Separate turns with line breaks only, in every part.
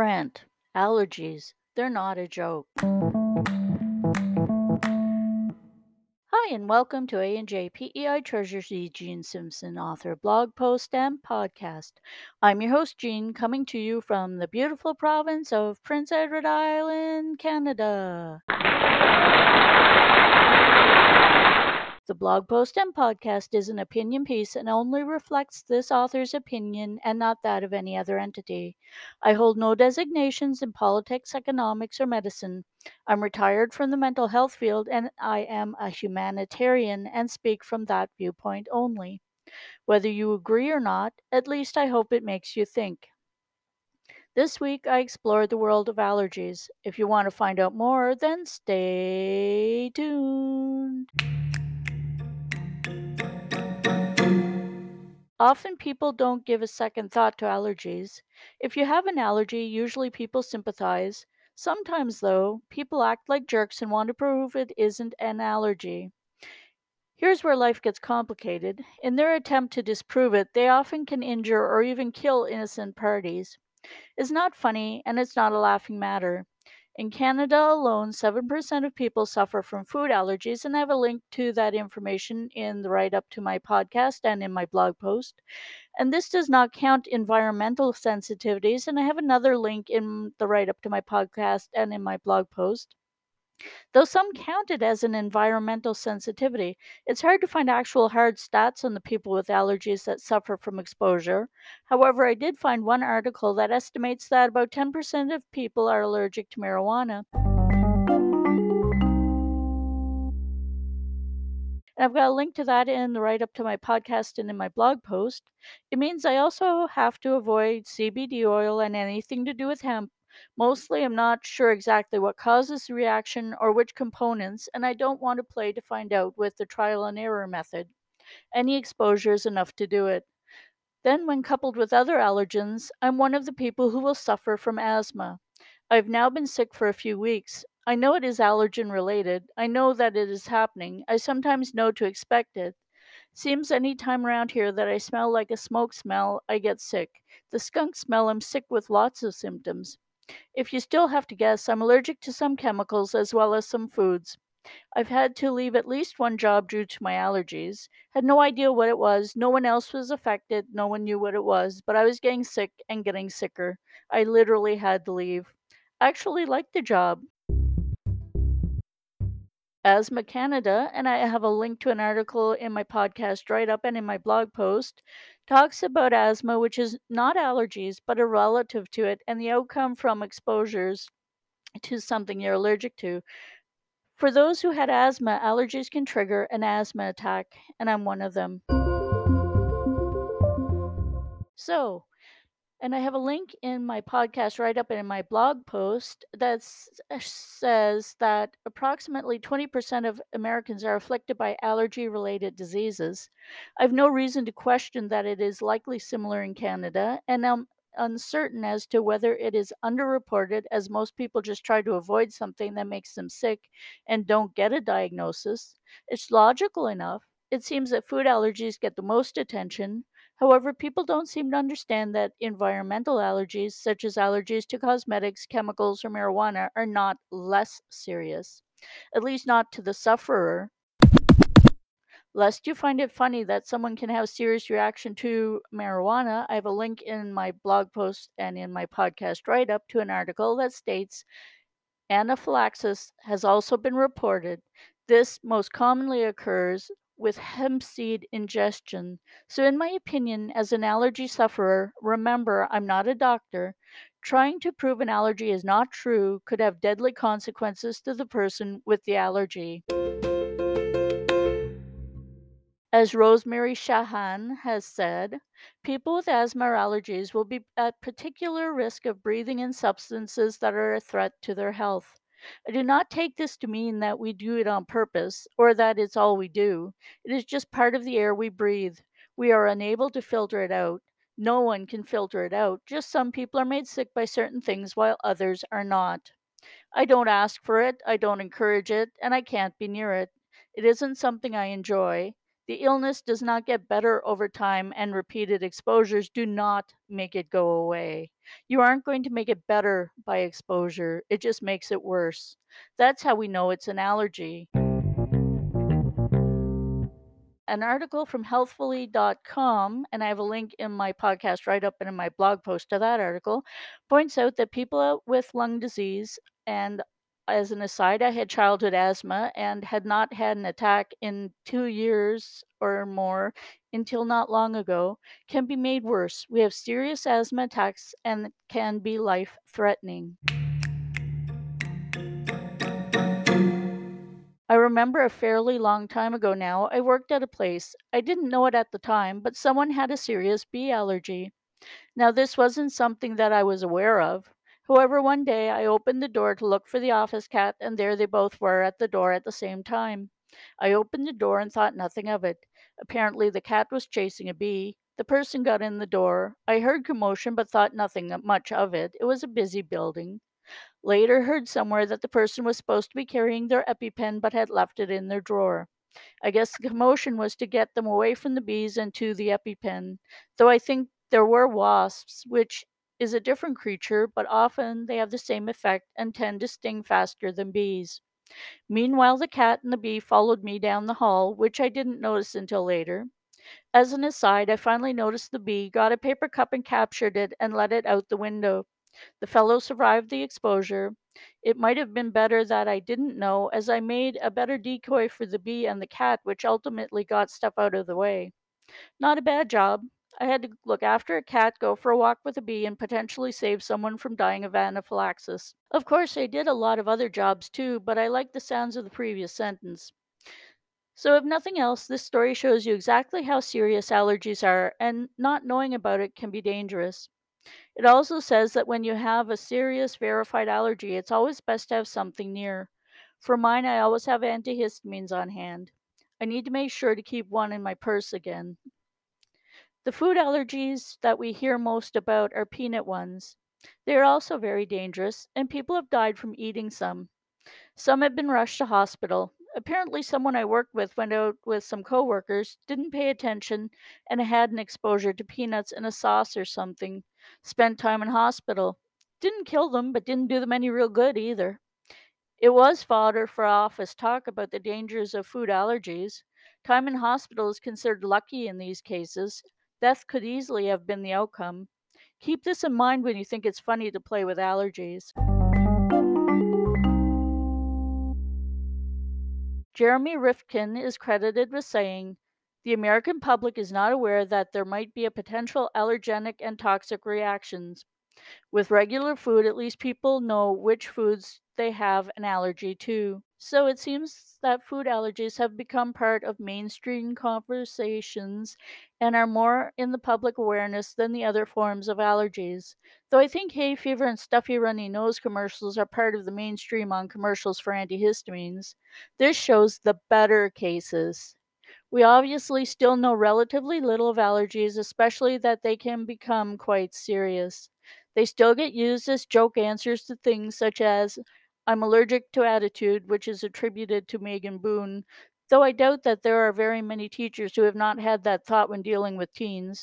Brent, allergies, they're not a joke. Hi, and welcome to A&J PEI Treasures E. Gene Simpson, author, blog post, and podcast. I'm your host, Jean, coming to you from the beautiful province of Prince Edward Island, Canada. The blog post and podcast is an opinion piece and only reflects this author's opinion and not that of any other entity. I hold no designations in politics, economics, or medicine. I'm retired from the mental health field and I am a humanitarian and speak from that viewpoint only. Whether you agree or not, at least I hope it makes you think. This week I explored the world of allergies. If you want to find out more, then stay tuned. Often people don't give a second thought to allergies. If you have an allergy, usually people sympathize. Sometimes, though, people act like jerks and want to prove it isn't an allergy. Here's where life gets complicated. In their attempt to disprove it, they often can injure or even kill innocent parties. It's not funny and it's not a laughing matter. In Canada alone, 7% of people suffer from food allergies, and I have a link to that information in the write up to my podcast and in my blog post. And this does not count environmental sensitivities, and I have another link in the write up to my podcast and in my blog post. Though some count it as an environmental sensitivity, it's hard to find actual hard stats on the people with allergies that suffer from exposure. However, I did find one article that estimates that about 10% of people are allergic to marijuana. And I've got a link to that in the write up to my podcast and in my blog post. It means I also have to avoid CBD oil and anything to do with hemp. Mostly, I'm not sure exactly what causes the reaction or which components, and I don't want to play to find out with the trial and error method. Any exposure is enough to do it. Then, when coupled with other allergens, I'm one of the people who will suffer from asthma. I've now been sick for a few weeks. I know it is allergen related. I know that it is happening. I sometimes know to expect it. Seems any time around here that I smell like a smoke smell, I get sick. The skunk smell, I'm sick with lots of symptoms. If you still have to guess, I'm allergic to some chemicals as well as some foods. I've had to leave at least one job due to my allergies. Had no idea what it was. No one else was affected. No one knew what it was, but I was getting sick and getting sicker. I literally had to leave. I actually liked the job. Asthma Canada, and I have a link to an article in my podcast write up and in my blog post, talks about asthma, which is not allergies, but a relative to it, and the outcome from exposures to something you're allergic to. For those who had asthma, allergies can trigger an asthma attack, and I'm one of them. So, and I have a link in my podcast write up and in my blog post that says that approximately 20% of Americans are afflicted by allergy related diseases. I have no reason to question that it is likely similar in Canada, and I'm uncertain as to whether it is underreported, as most people just try to avoid something that makes them sick and don't get a diagnosis. It's logical enough. It seems that food allergies get the most attention. However, people don't seem to understand that environmental allergies, such as allergies to cosmetics, chemicals, or marijuana, are not less serious, at least not to the sufferer. Lest you find it funny that someone can have serious reaction to marijuana, I have a link in my blog post and in my podcast write up to an article that states anaphylaxis has also been reported. This most commonly occurs with hemp seed ingestion. So, in my opinion, as an allergy sufferer, remember I'm not a doctor. Trying to prove an allergy is not true could have deadly consequences to the person with the allergy. As Rosemary Shahan has said, people with asthma or allergies will be at particular risk of breathing in substances that are a threat to their health. I do not take this to mean that we do it on purpose or that it's all we do. It is just part of the air we breathe. We are unable to filter it out. No one can filter it out. Just some people are made sick by certain things while others are not. I don't ask for it, I don't encourage it, and I can't be near it. It isn't something I enjoy. The illness does not get better over time, and repeated exposures do not make it go away. You aren't going to make it better by exposure, it just makes it worse. That's how we know it's an allergy. An article from healthfully.com, and I have a link in my podcast write up and in my blog post to that article, points out that people with lung disease, and as an aside, I had childhood asthma and had not had an attack in 2 years or more until not long ago, can be made worse. We have serious asthma attacks and can be life threatening. I remember a fairly long time ago now, I worked at a place. I didn't know it at the time, but someone had a serious bee allergy. Now, this wasn't something that I was aware of. However, one day I opened the door to look for the office cat, and there they both were at the door at the same time. I opened the door and thought nothing of it. Apparently, the cat was chasing a bee. The person got in the door. I heard commotion but thought nothing much of it. It was a busy building. Later heard somewhere that the person was supposed to be carrying their EpiPen but had left it in their drawer. I guess the commotion was to get them away from the bees and to the EpiPen, though I think there were wasps, which is a different creature, but often they have the same effect and tend to sting faster than bees. Meanwhile, the cat and the bee followed me down the hall, which I didn't notice until later. As an aside, I finally noticed the bee, got a paper cup and captured it and let it out the window. The fellow survived the exposure. It might have been better that I didn't know, as I made a better decoy for the bee and the cat, which ultimately got stuff out of the way. Not a bad job. I had to look after a cat, go for a walk with a bee, and potentially save someone from dying of anaphylaxis. Of course, I did a lot of other jobs too, but I like the sounds of the previous sentence. So, if nothing else, this story shows you exactly how serious allergies are, and not knowing about it can be dangerous. It also says that when you have a serious verified allergy, it's always best to have something near. For mine, I always have antihistamines on hand. I need to make sure to keep one in my purse again. The food allergies that we hear most about are peanut ones. They are also very dangerous, and people have died from eating some. Some have been rushed to hospital. Apparently, someone I worked with went out with some coworkers, didn't pay attention, and had an exposure to peanuts in a sauce or something. Spent time in hospital. Didn't kill them, but didn't do them any real good either. It was fodder for office talk about the dangers of food allergies. Time in hospital is considered lucky in these cases. Death could easily have been the outcome. Keep this in mind when you think it's funny to play with allergies. Jeremy Rifkin is credited with saying, "The American public is not aware that there might be a potential allergenic and toxic reactions. With regular food, at least people know which foods they have an allergy to." So it seems that food allergies have become part of mainstream conversations and are more in the public awareness than the other forms of allergies. Though I think hay fever and stuffy runny nose commercials are part of the mainstream on commercials for antihistamines. This shows the better cases. We obviously still know relatively little of allergies, especially that they can become quite serious. They still get used as joke answers to things such as, "I'm allergic to attitude," which is attributed to Megan Boone, though I doubt that there are very many teachers who have not had that thought when dealing with teens.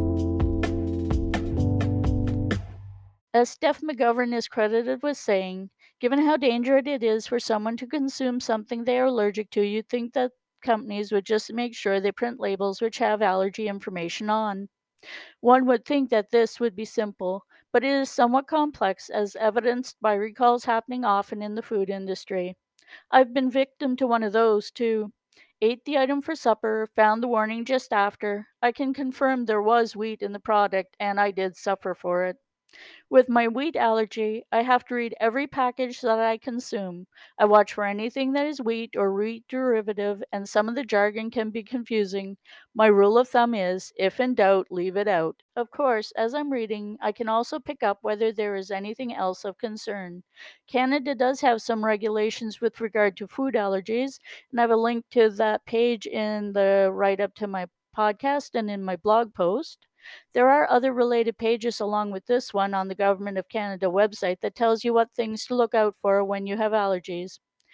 As Steph McGovern is credited with saying, "Given how dangerous it is for someone to consume something they are allergic to, you'd think that companies would just make sure they print labels which have allergy information on. One would think that this would be simple, but it is somewhat complex, as evidenced by recalls happening often in the food industry. I've been victim to one of those, too. Ate the item for supper, found the warning just after. I can confirm there was wheat in the product, and I did suffer for it. With my wheat allergy, I have to read every package that I consume. I watch for anything that is wheat or wheat derivative, and some of the jargon can be confusing. My rule of thumb is, if in doubt, leave it out. Of course, as I'm reading, I can also pick up whether there is anything else of concern. Canada does have some regulations with regard to food allergies, and I have a link to that page in the write up to my podcast and in my blog post. There are other related pages along with this one on the Government of Canada website that tells you what things to look out for when you have allergies.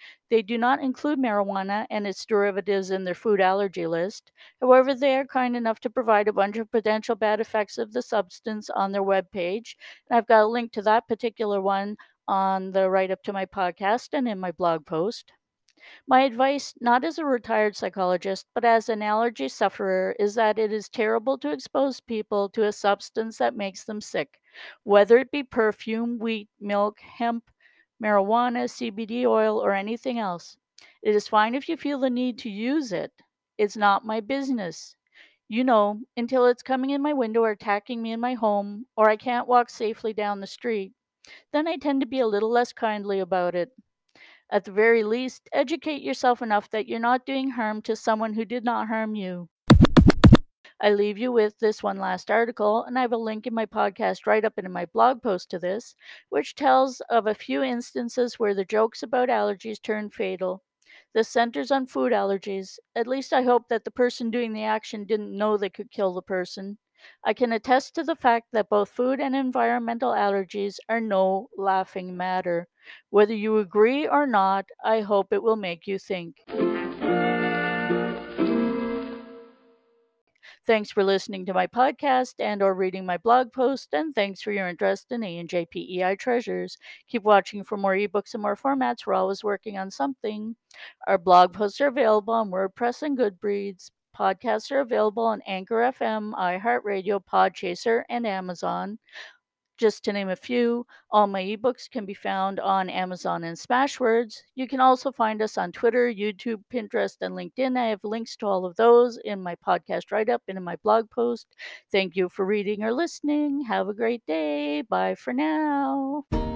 They do not include marijuana and its derivatives in their food allergy list. However, they are kind enough to provide a bunch of potential bad effects of the substance on their webpage. And I've got a link to that particular one on the write up to my podcast and in my blog post. My advice, not as a retired psychologist, but as an allergy sufferer, is that it is terrible to expose people to a substance that makes them sick, whether it be perfume, wheat, milk, hemp, marijuana, CBD oil, or anything else. It is fine if you feel the need to use it. It's not my business. Until it's coming in my window or attacking me in my home, or I can't walk safely down the street, then I tend to be a little less kindly about it. At the very least, educate yourself enough that you're not doing harm to someone who did not harm you. I leave you with this one last article, and I have a link in my podcast write up and in my blog post to this, which tells of a few instances where the jokes about allergies turned fatal. This centers on food allergies. At least I hope that the person doing the action didn't know they could kill the person. I can attest to the fact that both food and environmental allergies are no laughing matter. Whether you agree or not, I hope it will make you think. Thanks for listening to my podcast and or reading my blog post, and thanks for your interest in ANJPEI Treasures. Keep watching for more ebooks and more formats. We're always working on something. Our blog posts are available on WordPress and Goodreads. Podcasts are available on Anchor FM, iHeartRadio, Podchaser, and Amazon. Just to name a few, all my ebooks can be found on Amazon and Smashwords. You can also find us on Twitter, YouTube, Pinterest, and LinkedIn. I have links to all of those in my podcast write up and in my blog post. Thank you for reading or listening. Have a great day. Bye for now.